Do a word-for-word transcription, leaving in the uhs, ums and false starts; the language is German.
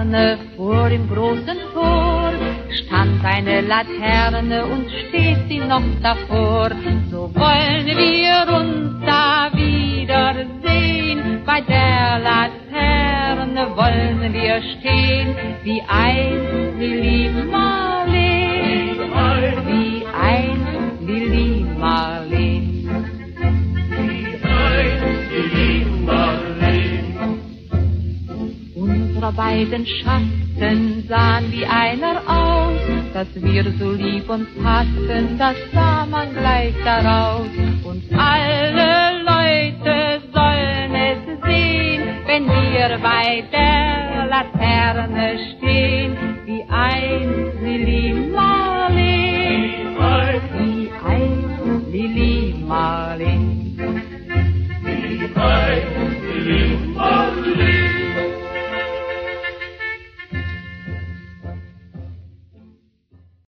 Ferne vor dem großen Tor stand eine Laterne und steht sie noch davor. So wollen wir uns da wiedersehen, bei der Laterne wollen wir stehen, wie einst Lili Marleen, wie einst Lili Marleen. Unsere beiden Schatten sahen wie einer aus, dass wir so lieb uns hatten, das sah man gleich daraus. Und alle Leute sollen es sehen, wenn wir bei der Laterne stehen, wie einst Lili Marleen, wie einst Lili